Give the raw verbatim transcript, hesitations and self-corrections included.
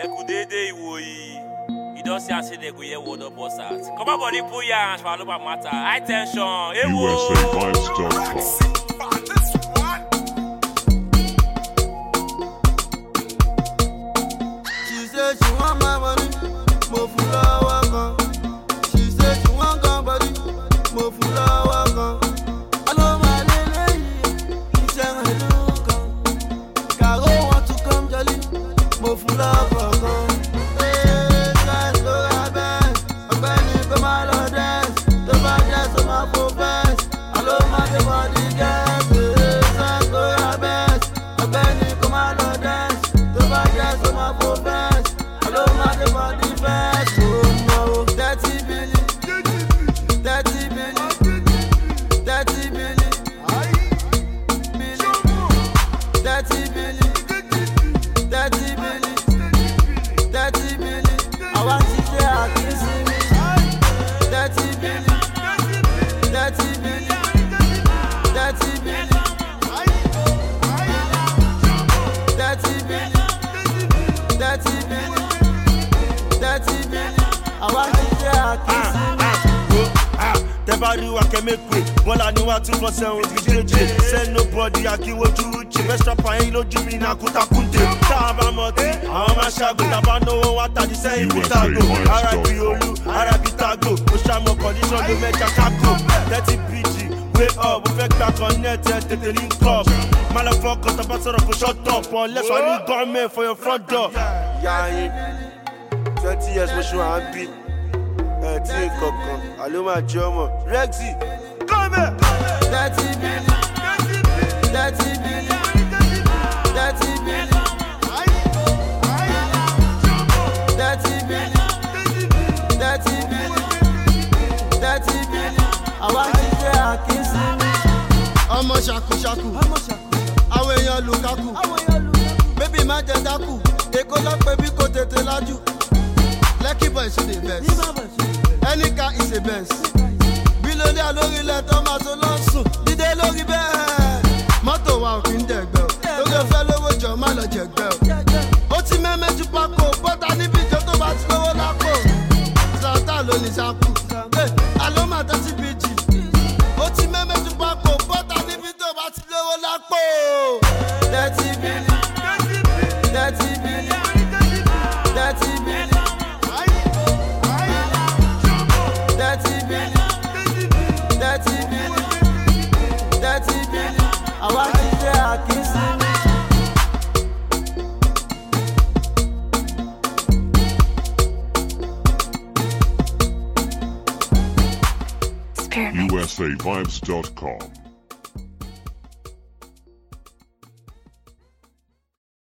Ekudede iwoyi. You don't see I say they go here water boss out. Come on, body put your hands for all about matter. High tension. Hey, U S A Vibes dot com. She said she want my money, more full of work. She said she want gun body, more full of work. Hello my lady, she said hello come. Caro want to come jolly, more full of work. I can make way. One I knew what to for sale with J J. Send nobody, I can what you do. Best rapper ain't no Jimmy Nakuta Kunte. Tava Moti, I'm a shago. Tava no what I say. Pitago, Arabi Olu, Arabi Tago. Oshamo condition to make a caco. Dirty B G, way up, we back back on net, and the link up. Motherfucker, the bastard of a shut up. Unless I need government for your front door. Yeah, twenty years, we should have been. Uh, take up, allo my German, Rexy, come here. Dirty Billy, Dirty Billy, Dirty Billy, Dirty Billy, Dirty Billy, Dirty Billy. I want to say I can see me. I'm a shaku shaku, I'm a shaku. I wear your Lukaku, I wear your Lukaku. Baby, my Jadaku, they go like baby, go to the laju. Lucky boy, she the best. Any car is a best. Billionaire lórí ilẹ̀ tó máa tó lọ sùn. Dídé lórí bẹ́ẹ̀. Mọ́tò wa ò kí ń dẹ̀gbẹ́ o. Lórí ọ̀fẹ́ lówó jọ má lọ jẹ̀gbẹ́ o. Ó ti mẹ́mẹ́jú pákó. Bọ́tà níbi ìjọ tó bá ti lówó lápò. Sàtà ló ní sápò. Àlọ́ máa tẹ́ sí bíjì. Ó ti mẹ́mẹ́jú pákó. Bọ́tà níbi tó bá ti lówó lápò. Dirty Billy. Dirty Billy. Dirty Billy. Dirty Billy, Dirty Billy, Dirty Billy. I want to say I can see me. U S A Vibes dot com.